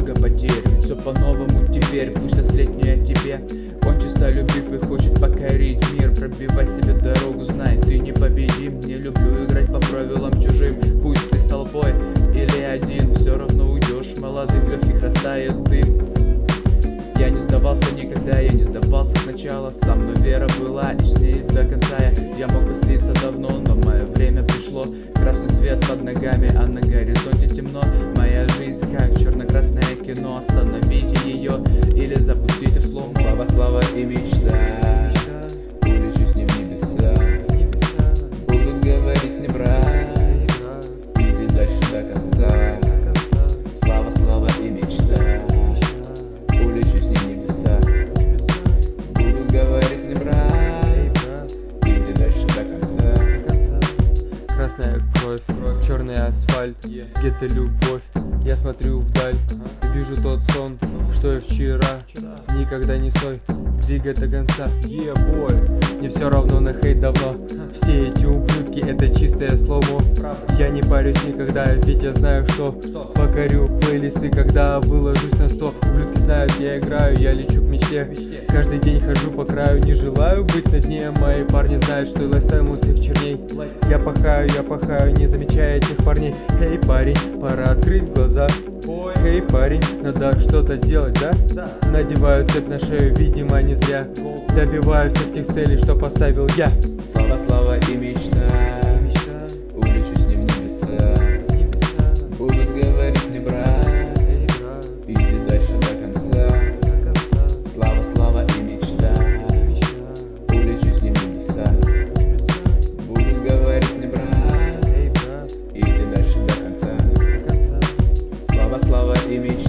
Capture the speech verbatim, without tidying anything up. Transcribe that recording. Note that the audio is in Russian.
много потерь, ведь все по-новому теперь. Пусть со сплетни о тебе, он честолюбив и хочет покорить мир. Пробивай себе дорогу, знай, ты непобедим. Не люблю играть по правилам чужим. Пусть ты с толпой или один, все равно уйдешь, молодым легких растает дым. Я не сдавался никогда, я не сдавался сначала. Со мной вера была и с ней до конца. Я, я мог бы слиться давно, но мое время пришло. Красный свет под ногами, а на горизонте темно. Моя жизнь как черно-красное кино. Остановите ее или запустите в слом. Слава, слава и мечта, улечу с ним в небеса. Будут говорить не брать, иди дальше до конца. Слава, слава и мечта, улечу с ним в небеса. Будут говорить не брать, иди дальше до конца. Красная кровь, черный асфальт, где-то любовь. Я смотрю вдаль, вижу тот сон, что и вчера. Никогда не стой, двигай до конца. Yeah, boy. Мне все равно на хейт давно. Все эти ублюдки — это чистое сломо. Я не парюсь никогда, ведь я знаю, что покорю плейлисты, когда выложусь на сто. Ублюдки знают, я играю, я лечу к мечте. Каждый день хожу по краю, не желаю быть на дне. Мои парни знают, что и лайфстайл у всех черней. Я пахаю, я пахаю, не замечая этих парней. Эй, парень, пора открыть глаза. Эй, парень, надо что-то делать, да? Надеваю цепь на шею, видимо, не зря. Добиваюсь всех тех целей, что поставил я. Слава, слава и мечта, улечу с ним в небеса. Будут говорить не брать, иди дальше до конца. Слава, слава и мечта, улечу с ним в небеса. Будут говорить не брать, иди дальше до конца. Слава, слава и мечта.